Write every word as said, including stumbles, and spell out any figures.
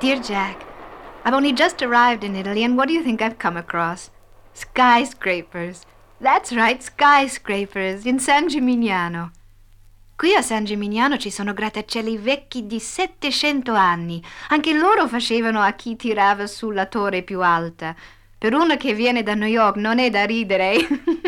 Dear Jack, I've only just arrived in Italy, and what do you think I've come across? Skyscrapers. That's right, skyscrapers, in San Gimignano. Qui a San Gimignano ci sono grattacieli vecchi di settecento anni. Anche loro facevano a chi tirava sulla torre più alta. Per uno che viene da New York non è da ridere.